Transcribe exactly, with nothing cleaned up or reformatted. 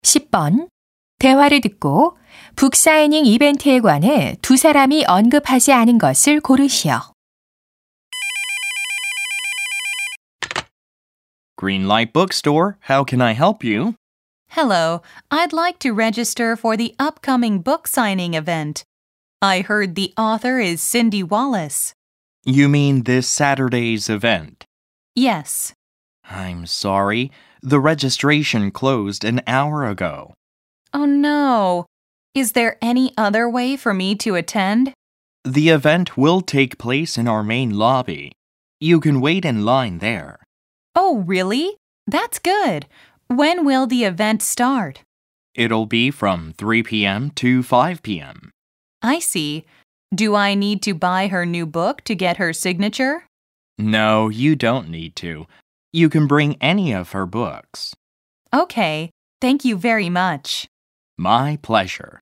십 번. 대화를 듣고 북사이닝 이벤트에 관해 두 사람이 언급하지 않은 것을 고르시오. Greenlight Bookstore, how can I help you? Hello, I'd like to register for the upcoming book signing event. I heard the author is Cindy Wallace. You mean this Saturday's event? Yes. I'm sorry, the registration closed an hour ago. Oh no. Is there any other way for me to attend? The event will take place in our main lobby. You can wait in line there. Oh, really? That's good. When will the event start? It'll be from three p.m. to five p.m. I see. Do I need to buy her new book to get her signature? No, you don't need to. You can bring any of her books. Okay. Thank you very much. My pleasure.